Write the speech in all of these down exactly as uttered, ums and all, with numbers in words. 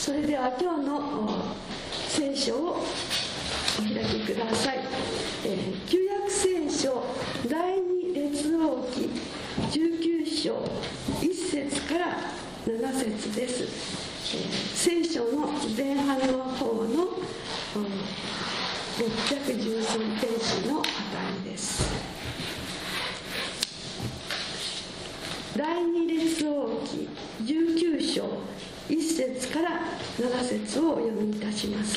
それでは今日の聖書をお開きください。えー、旧約聖書第二列王記じゅうきゅう章いっ節からなな節です。えー、聖書の前半の方のろっぴゃくじゅうさんページのあたりです。第二列王記じゅうきゅう章いっ節からなな節をお読みいたします。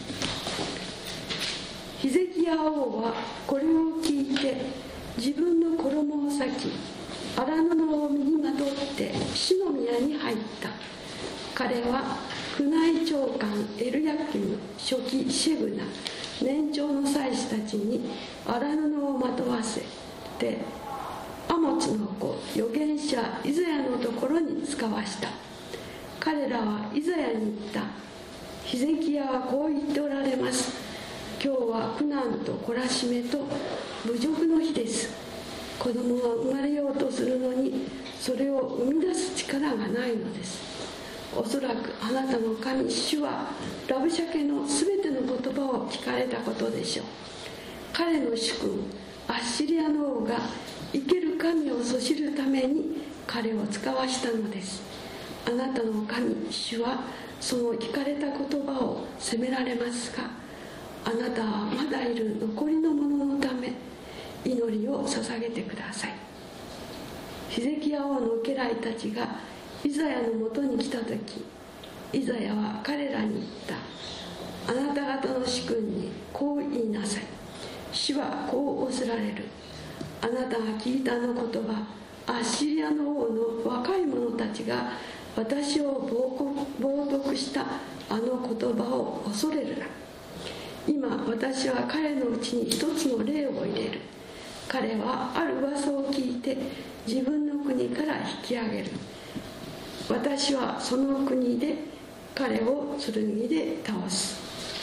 ヒゼキヤ王はこれを聞いて自分の衣を裂き荒布を身にまとって死の宮に入った。彼は宮内長官エルヤキム、書記シェブナ、年長の祭司たちに荒布をまとわせてアモツの子預言者イザヤのところに使わした。彼らはイザヤに言った。ヒゼキヤはこう言っておられます。今日は苦難と懲らしめと侮辱の日です。子供が生まれようとするのにそれを生み出す力がないのです。おそらくあなたの神主はラブシャケのすべての言葉を聞かれたことでしょう。彼の主君アッシリアの王が生ける神をそしるために彼を使わしたのです。あなたの神主はその聞かれた言葉を責められますが、あなたはまだいる残りの者のため祈りを捧げてください。ヒゼキヤ王の家来たちがイザヤのもとに来たとき、イザヤは彼らに言った。あなた方の主君にこう言いなさい。主はこう仰せられる。あなたが聞いたあの言葉、アッシリアの王の若い者たちが私を冒涜したあの言葉を恐れるな。今私は彼のうちに一つの霊を入れる。彼はある噂を聞いて自分の国から引き上げる。私はその国で彼を剣で倒す。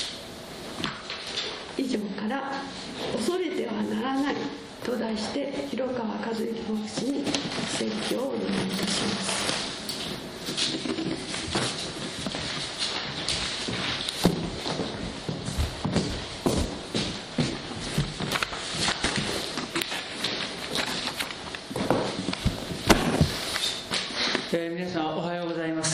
以上から恐れてはならないと題して広川和之牧師に説教をお願いいたします。 えー、皆さんおはようございます。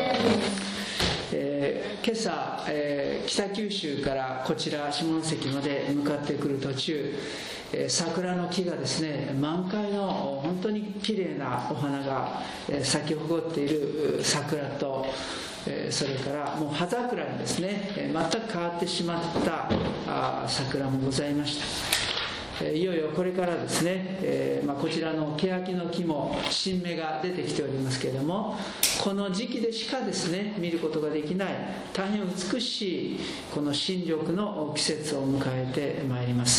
えー、今朝、えー、北九州からこちら下関まで向かってくる途中、えー、桜の木がですね、満開の本当に綺麗なお花が、えー、咲き誇っている桜と、えー、それからもう葉桜にですね、えー、全く変わってしまったあ桜もございました。いよいよこれからですね、えーまあ、こちらの欅の木も新芽が出てきておりますけれども、この時期でしかですね見ることができない大変美しいこの新緑の季節を迎えてまいります。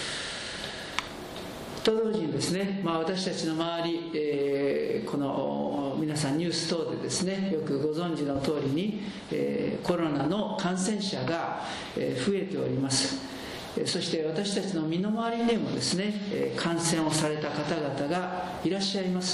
と同時にですね、まあ、私たちの周り、えー、この皆さんニュース等でですねよくご存知の通りに、えー、コロナの感染者が、えー、増えております。そして私たちの身の回りにもですね感染をされた方々がいらっしゃいます。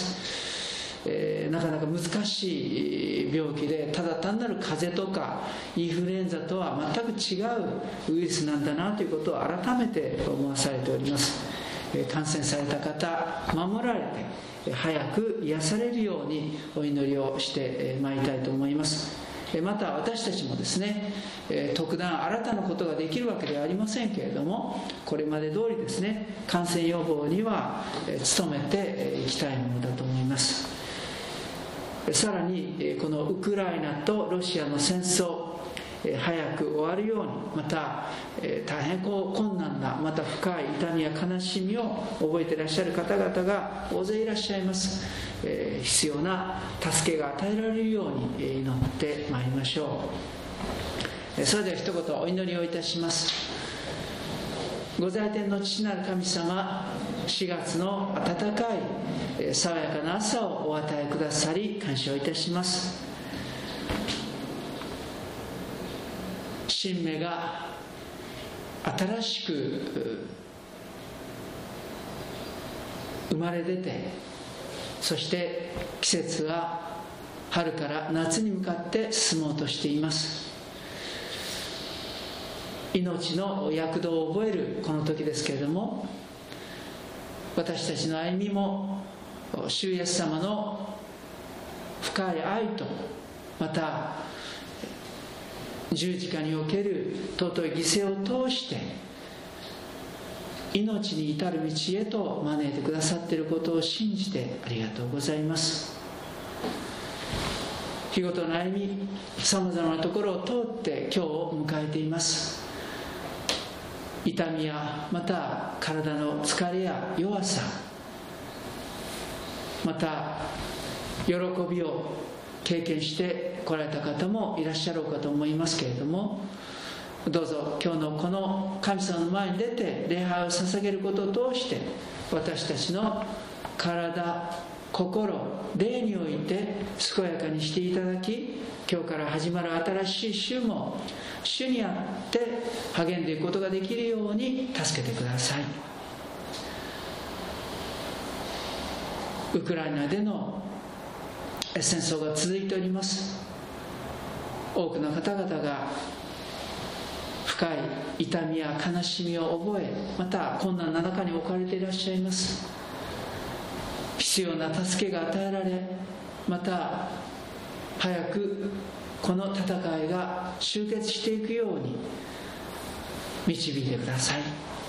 えー、なかなか難しい病気で、ただ単なる風邪とかインフルエンザとは全く違うウイルスなんだなということを改めて思わされております。えー、感染された方守られて早く癒されるようにお祈りをしてまいりたいと思います。また私たちもですね、特段新たなことができるわけではありませんけれども、これまで通りですね感染予防には努めていきたいものだと思います。さらにこのウクライナとロシアの戦争、早く終わるように、また大変こう困難な、また深い痛みや悲しみを覚えていらっしゃる方々が大勢いらっしゃいます。必要な助けが与えられるように祈ってまいりましょう。それでは一言お祈りをいたします。ご在天の父なる神様、しがつの暖かい爽やかな朝をお与えくださり感謝をいたします。新芽が新しく生まれ出て、そして季節は春から夏に向かって進もうとしています。命の躍動を覚えるこの時ですけれども、私たちの歩みも主イエス様の深い愛と、また十字架における尊い犠牲を通して命に至る道へと招いてくださっていることを信じてありがとうございます。日ごとの歩み、さまざまなところを通って今日を迎えています。痛みや、また体の疲れや弱さ、また喜びを経験して来られた方もいらっしゃろうかと思いますけれども、どうぞ今日のこの神様の前に出て礼拝を捧げることを通して、私たちの体、心、霊において健やかにしていただき、今日から始まる新しい週も主にあって励んでいくことができるように助けてください。ウクライナでの戦争が続いております。多くの方々が深い痛みや悲しみを覚え、また困難な中に置かれていらっしゃいます。必要な助けが与えられ、また早くこの戦いが終結していくように導いてください。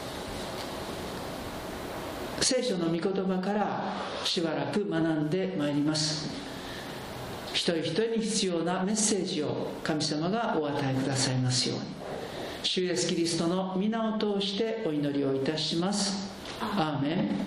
聖書の御言葉からしばらく学んでまいります。一人一人に必要なメッセージを神様がお与えくださいますように、主イエスキリストの皆を通してお祈りをいたします。アーメン。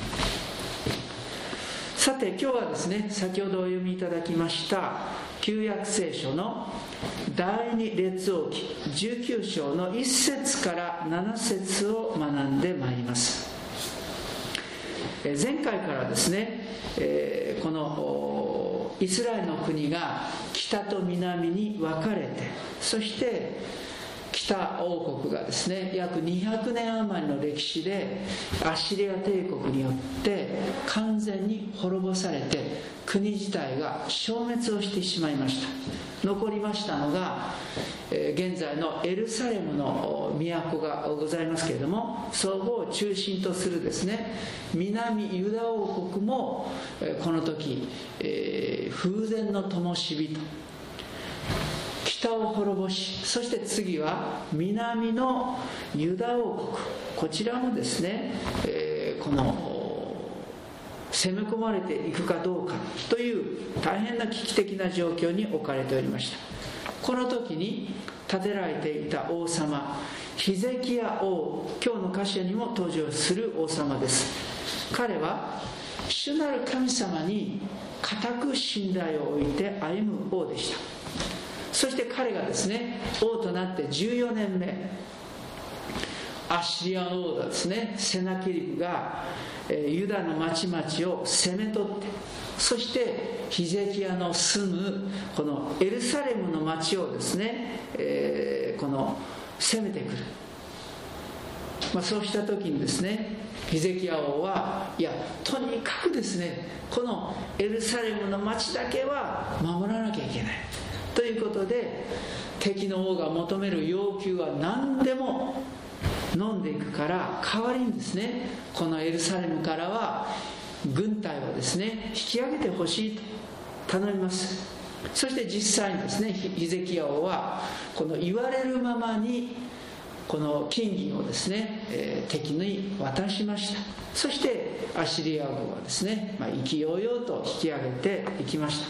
さて今日はですね、先ほどお読みいただきました旧約聖書の第二列王記じゅうきゅう章のいっ節からなな節を学んでまいります。前回からですね、このイスラエルの国が北と南に分かれて、そして北王国がですね、約にひゃくねん余りの歴史でアッシリア帝国によって完全に滅ぼされて、国自体が消滅をしてしまいました。残りましたのが、えー、現在のエルサレムの都がございますけれども、そこを中心とするですね、南ユダ王国も、えー、この時、えー、風前の灯火と北を滅ぼし、そして次は南のユダ王国、こちらもですね、えー、この攻め込まれていくかどうかという大変な危機的な状況に置かれておりました。この時に建てられていた王様ヒゼキヤ王、今日の箇所にも登場する王様です。彼は主なる神様に固く信頼を置いて歩む王でした。そして彼がですね、王となってじゅうよねんめ、アッシリアの王がですね、セナケリブがユダの町々を攻め取って、そしてヒゼキヤの住むこのエルサレムの町をですね、えー、この攻めてくる、まあ、そうした時にですね、ヒゼキヤ王はいや、とにかくですね、このエルサレムの町だけは守らなきゃいけないということで、敵の王が求める要求は何でも飲んでいくから、代わりにですね、このエルサレムからは軍隊をですね引き上げてほしいと頼みます。そして実際にですね、ヒゼキヤ王はこの言われるままにこの金銀をですね、えー、敵に渡しました。そしてアッシリア軍はですね、まあ、意気揚々と引き上げていきました。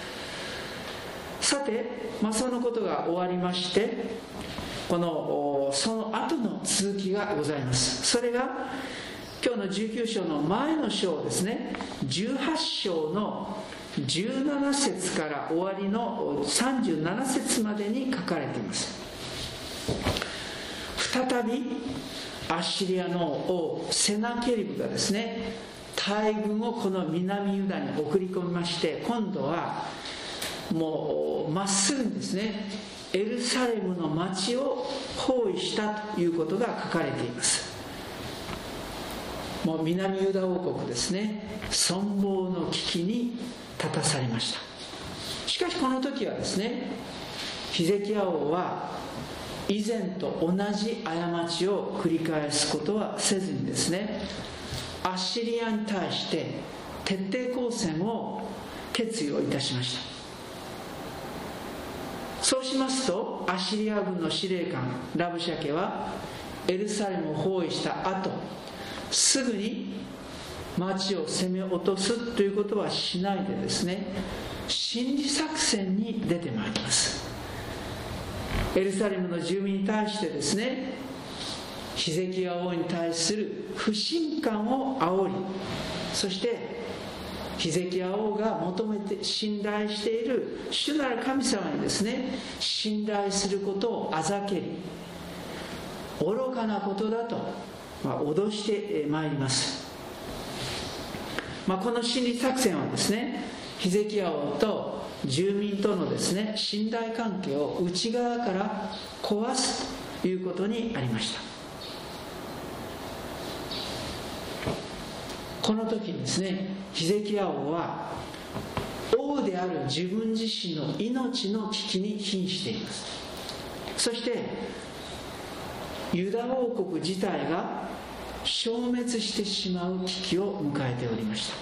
さて、まあ、そのことが終わりまして、このその後の続きがございます。それが今日のじゅうきゅう章の前の章ですね、じゅうはち章のじゅうなな節から終わりのさんじゅうなな節までに書かれています。再びアッシリアの王セナケリブがですね、大軍をこの南ユダに送り込みまして、今度はもうまっすぐにですね、エルサレムの町を包囲したということが書かれています。もう南ユダ王国ですね、存亡の危機に立たされました。 しかしこの時はですね、ヒゼキヤ王は以前と同じ過ちを繰り返すことはせずにですね、アッシリアに対して徹底抗戦を決意をいたしました。そうしますと、アッシリア軍の司令官ラブシャケはエルサレムを包囲した後、すぐに町を攻め落とすということはしないでですね、心理作戦に出てまいります。エルサレムの住民に対してですね、ヒゼキヤ王に対する不信感を煽り、そしてヒゼキヤ王が求めて信頼している主なる神様にですね、信頼することをあざけり、愚かなことだと、まあ、脅してまいります。まあ、この心理作戦はですね、ヒゼキヤ王と住民とのですね、信頼関係を内側から壊すということにありました。この時にですね、ヒゼキヤ王は王である自分自身の命の危機に瀕しています。そしてユダ王国自体が消滅してしまう危機を迎えておりました。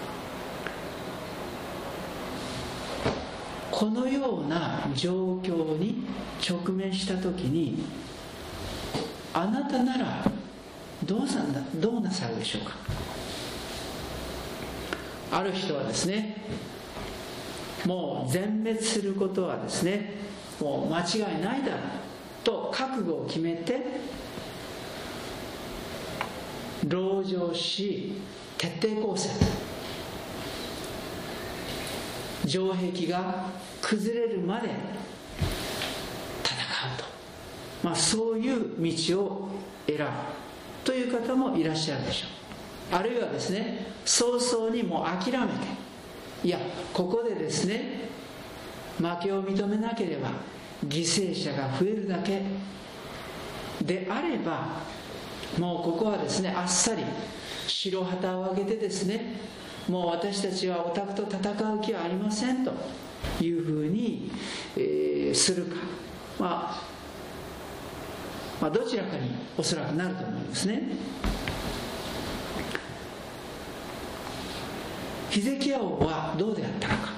このような状況に直面したときに、あなたならどうさんだどうなさるでしょうか。ある人はですね、もう全滅することはですね、もう間違いないだろうと覚悟を決めて籠城し、徹底抗戦、城壁が崩れるまで戦うと、まあ、そういう道を選ぶという方もいらっしゃるでしょう。あるいはですね、早々にもう諦めて、いやここでですね負けを認めなければ犠牲者が増えるだけであれば、もうここはですねあっさり白旗を上げてですね、もう私たちはオタクと戦う気はありませんというふうに、えー、するか、まあ、まあどちらかにおそらくなると思いますね。ヒゼキヤ王はどうであったのか。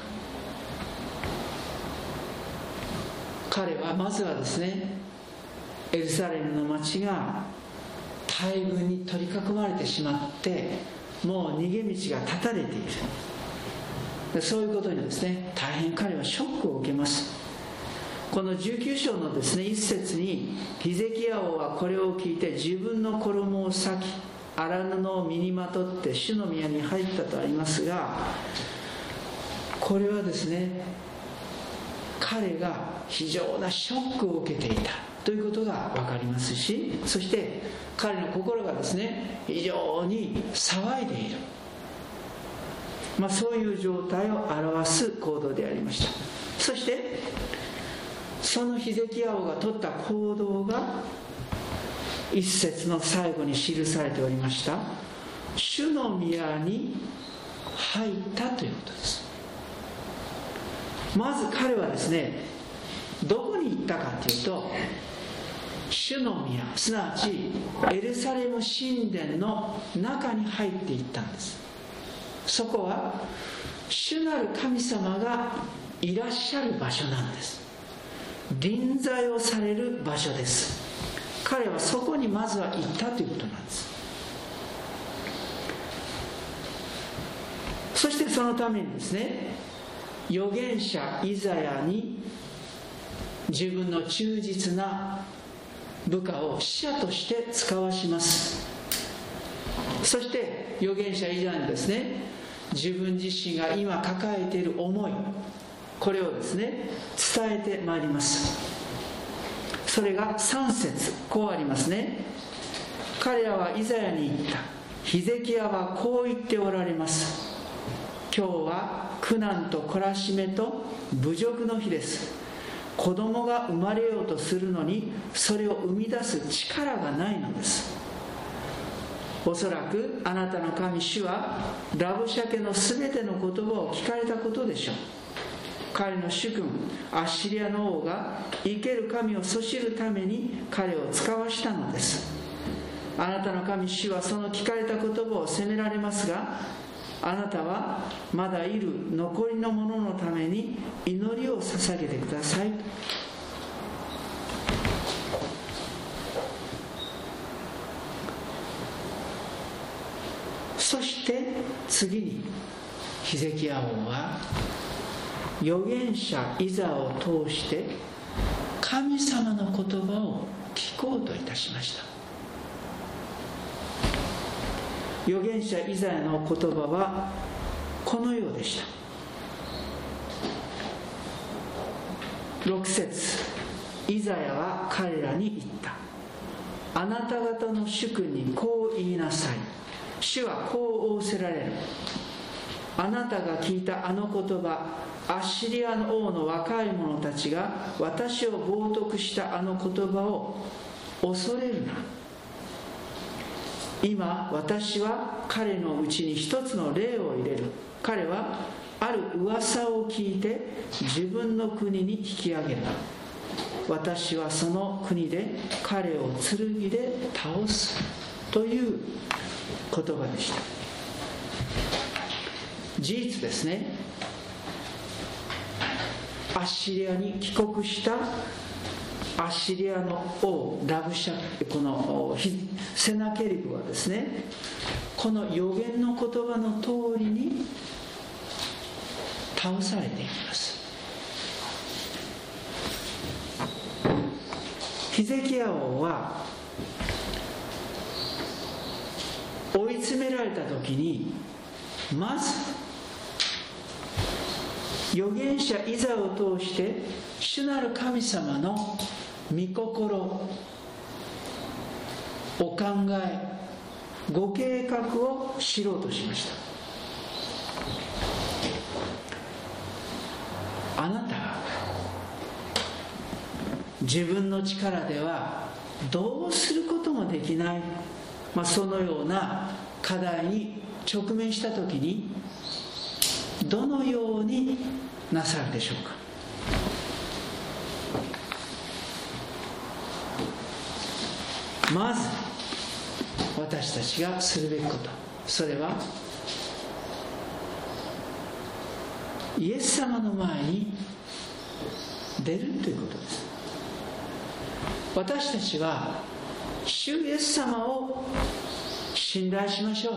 彼はまずはですね、エルサレムの町が大軍に取り囲まれてしまって、もう逃げ道が断たれている。そういうことにですね、大変彼はショックを受けます。このじゅうきゅう章のですね一節に、ヒゼキヤ王はこれを聞いて自分の衣を裂き、荒布を身にまとって主の宮に入ったとありますが、これはですね、彼が非常なショックを受けていたということが分かりますし、そして彼の心がですね非常に騒いでいる、まあ、そういう状態を表す行動でありました。そしてそのヒゼキヤ王が取った行動が一節の最後に記されておりました、主の宮に入ったということです。まず彼はですね、どこに行ったかというと、主の宮、すなわちエルサレム神殿の中に入っていったんです。そこは主なる神様がいらっしゃる場所なんです。臨在をされる場所です。彼はそこにまずは行ったということなんです。そしてそのためにですね、預言者イザヤに自分の忠実な部下を使者として使わします。そして預言者イザヤにですね、自分自身が今抱えている思い、これをですね伝えてまいります。それがさん節、こうありますね。彼らはイザヤに言った。ヒゼキヤはこう言っておられます。今日は苦難と懲らしめと侮辱の日です。子供が生まれようとするのにそれを生み出す力がないのです。おそらくあなたの神主はラブシャケのすべての言葉を聞かれたことでしょう。 彼の主君アッシリアの王が生ける神をそしるために彼を使わしたのです。あなたの神主はその聞かれた言葉を責められますが、あなたはまだいる残りの者のために祈りを捧げてください。そして次にヒゼキヤ王は預言者イザヤを通して神様の言葉を聞こうといたしました。預言者イザヤの言葉はこのようでした。ろく節、イザヤは彼らに言った。あなた方の主君にこう言いなさい。主はこう仰せられる。あなたが聞いたあの言葉、アッシリアの王の若い者たちが私を冒涜したあの言葉を恐れるな。今私は彼のうちに一つの霊を入れる。彼はある噂を聞いて自分の国に引き上げる。私はその国で彼を剣で倒すという言葉でした。事実ですね。アッシリアに帰国したアッシリアの王ラブシャこのセナケリブはですね、この預言の言葉の通りに倒されていきます。ヒゼキヤ王は追い詰められた時に、まず預言者イザヤを通して主なる神様の御心、お考え、ご計画を知ろうとしました。あなたは自分の力ではどうすることもできない、まあ、そのような課題に直面したときにどのようになさるでしょうか。まず私たちがするべきこと、それはイエス様の前に出るということです。私たちは主イエス様を信頼しましょう。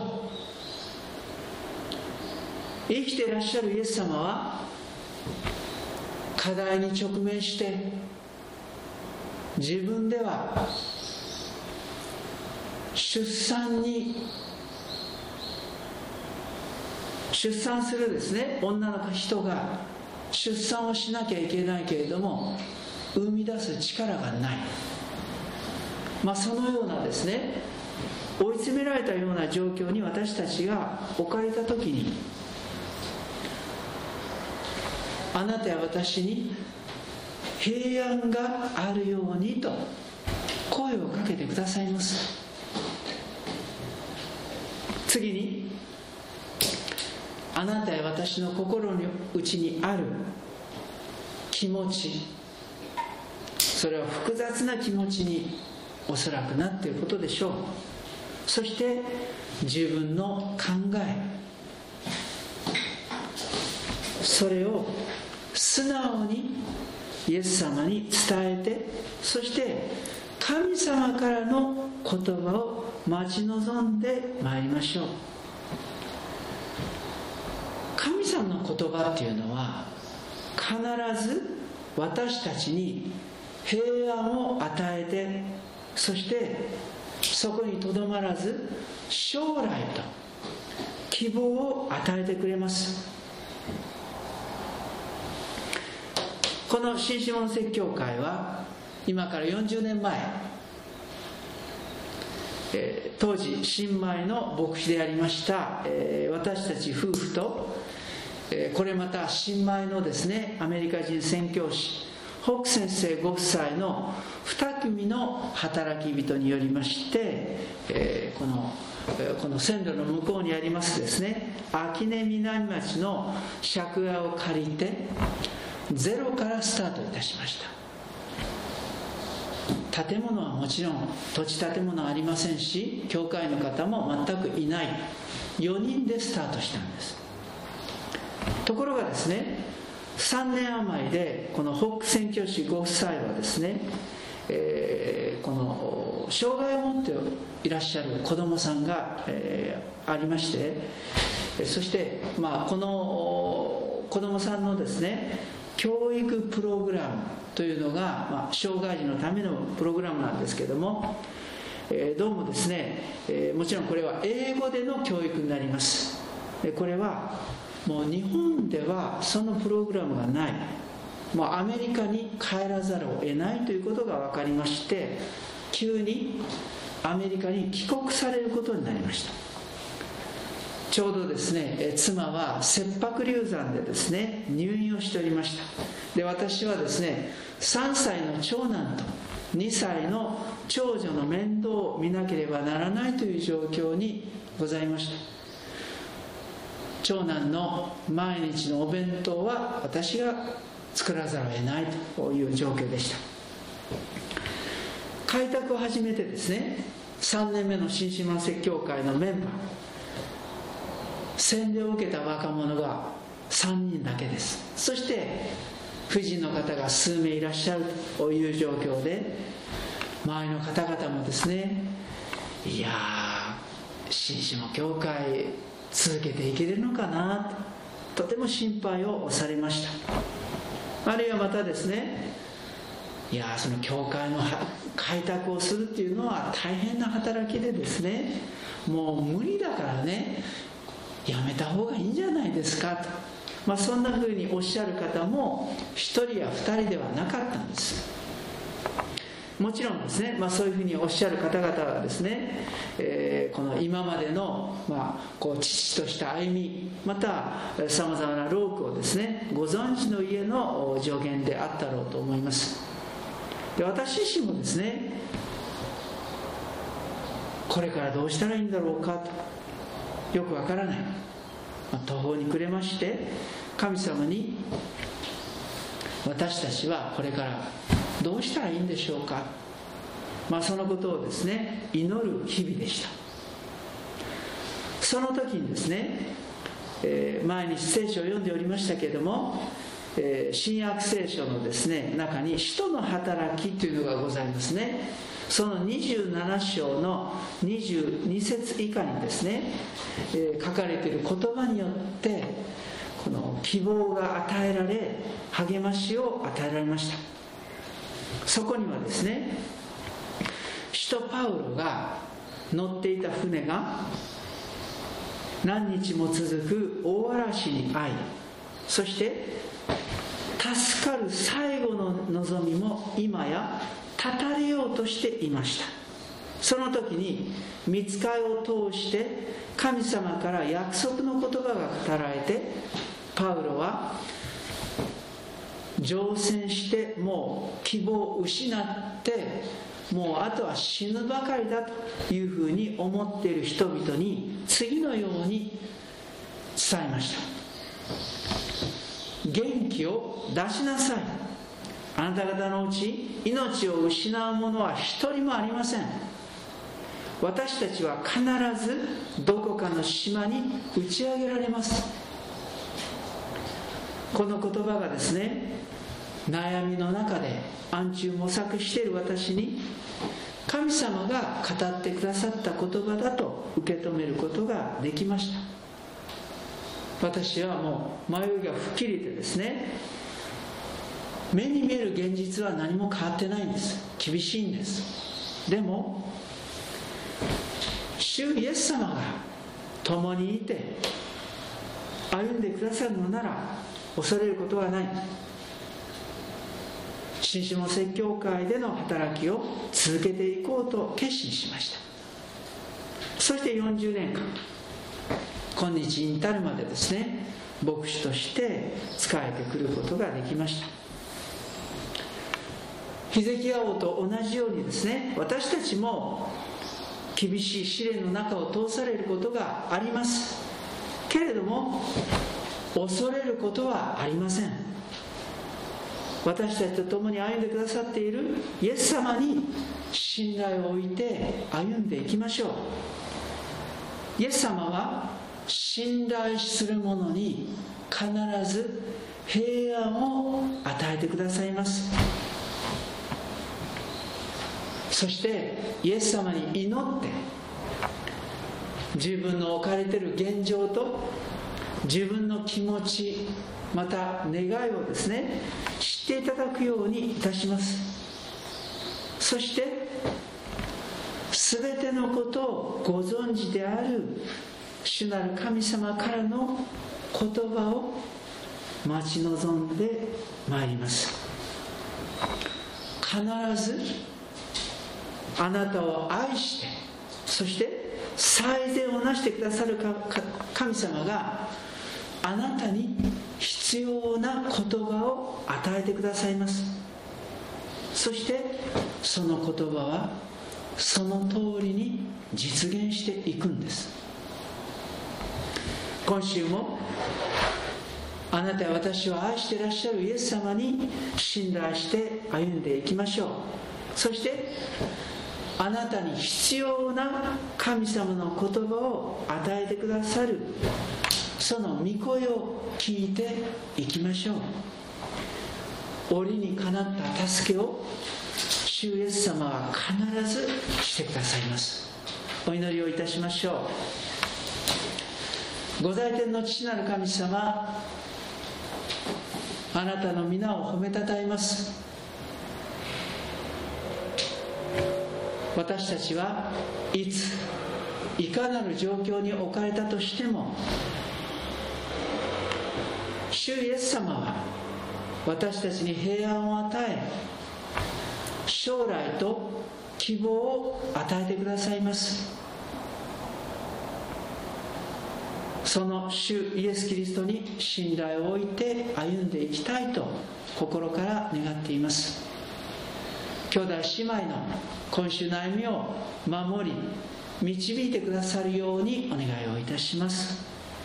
生きていらっしゃるイエス様は課題に直面して自分では出産に出産するですね女の人が出産をしなきゃいけないけれども生み出す力がない、まあ、そのようなですね追い詰められたような状況に私たちが置かれたときに、あなたや私に平安があるようにと声をかけてくださいます。次に、あなたや私の心の内にある気持ち、それは複雑な気持ちにおそらくなっていることでしょう。そして自分の考え、それを素直にイエス様に伝えて、そして神様からの言葉を待ち望んでまいりましょう。神様の言葉っていうのは必ず私たちに平安を与えて、そしてそこにとどまらず将来と希望を与えてくれます。この新下関教会は今からよんじゅうねんまえ、えー、当時新米の牧師でありました、えー、私たち夫婦と、えー、これまた新米のですねアメリカ人宣教師ホック先生ご夫妻のに組の働き人によりまして、えー、このこの線路の向こうにありますですね秋根南町の借家を借りて、 ゼロからスタートいたしました。建物はもちろん土地建物はありませんし、教会の方も全くいないよにんでスタートしたんです。ところがですね、さんねん余りでこのホック宣教師ご夫妻はですね、えー、この障害を持っていらっしゃる子どもさんが、えー、ありまして、そして、まあ、この子どもさんのですね教育プログラムというのが、まあ、障害児のためのプログラムなんですけども、えー、どうもですね、えー、もちろんこれは英語での教育になります。でこれはもう日本ではそのプログラムがない、もうアメリカに帰らざるを得ないということが分かりまして、急にアメリカに帰国されることになりました。ちょうどですね、妻は切迫流産でですね入院をしておりました。で私はですねさんさいの長男とにさいの長女の面倒を見なければならないという状況にございました。長男の毎日のお弁当は私が作らざるを得ないという状況でした。開拓を始めてですねさんねんめの新島説教会のメンバー、洗礼を受けた若者がさんにんだけです。そして婦人の方が数名いらっしゃるという状況で、周りの方々もですね、いやー新島教会続けていけるのかなと、とても心配をされました。あるいはまたですね、いやその教会の開拓をするっていうのは大変な働きでですね、もう無理だからねやめた方がいいんじゃないですかと、まあ、そんなふうにおっしゃる方もひとりやふたりではなかったんです。もちろんですね、まあ、そういうふうにおっしゃる方々はですね、えー、この今までの、まあ、こう父とした歩み、またさまざまな労苦をですねご存知の家の助言であったろうと思います。で私自身もですね、これからどうしたらいいんだろうかとよくわからない、まあ、途方に暮れまして、神様に私たちはこれからどうしたらいいんでしょうか、まあ、そのことをですね祈る日々でした。その時にですね、えー、毎日聖書を読んでおりましたけれども、えー、新約聖書のですね中に使徒の働きというのがございますね。そのにじゅうなな章のにじゅうに節以下にですね、えー、書かれている言葉によってこの希望が与えられ、励ましを与えられました。そこにはですね、使徒パウロが乗っていた船が何日も続く大嵐に遭い、そして助かる最後の望みも今や絶たれようとしていました。その時に御使いを通して神様から約束の言葉が語られて、パウロは乗船してもう希望を失って、もうあとは死ぬばかりだというふうに思っている人々に次のように伝えました。元気を出しなさい。あなた方のうち命を失う者は一人もありません。私たちは必ずどこかの島に打ち上げられます。この言葉がですね、悩みの中で暗中模索している私に神様が語ってくださった言葉だと受け止めることができました。私はもう迷いが吹っ切れてですね、目に見える現実は何も変わってないんです。厳しいんです。でも主イエス様が共にいて歩んでくださるのなら恐れることはない。新下説教会での働きを続けていこうと決心しました。そしてよんじゅうねんかん、今日に至るまでですね、牧師として仕えてくることができました。ヒゼキヤ王と同じようにですね、私たちも厳しい試練の中を通されることがありますけれども、恐れることはありません。 私たちと共に歩んでくださっているイエス様に信頼を置いて歩んでいきましょう。イエス様は信頼する者に必ず平安を与えてくださいます。そしてイエス様に祈って自分の置かれている現状と自分の気持ちまた願いをですね知っていただくようにいたします。そして全てのことをご存知である主なる神様からの言葉を待ち望んでまいります。必ずあなたを愛してそして最善をなしてくださる神様があなたに必要な言葉を与えてくださいます。そしてその言葉はその通りに実現していくんです。今週もあなたや私を愛していらっしゃるイエス様に信頼して歩んでいきましょう。そしてあなたに必要な神様の言葉を与えてくださるその御声を聞いていきましょう。折にかなった助けを主イエス様は必ずしてくださいます。お祈りをいたしましょう。御在天の父なる神様、あなたの皆を褒めたたえます。私たちはいついかなる状況に置かれたとしても主イエス様は私たちに平安を与え将来と希望を与えてくださいます。その主イエス・キリストに信頼を置いて歩んでいきたいと心から願っています。兄弟姉妹の今週の歩みを守り導いてくださるようにお願いをいたします。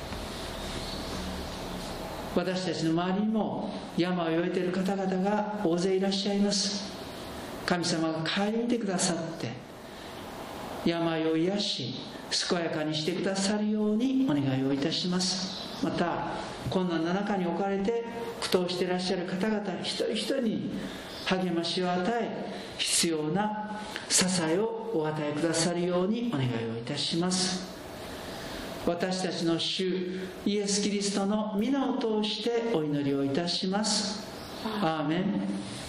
私たちの周りにも山を越えている方々が大勢いらっしゃいます。神様が顧みてくださって病を癒し健やかにしてくださるようにお願いをいたします。また困難の中に置かれて苦闘していらっしゃる方々一人一人に励ましを与え必要な支えをお与えくださるようにお願いをいたします。私たちの主イエス・キリストの皆を通してお祈りをいたします。アーメン。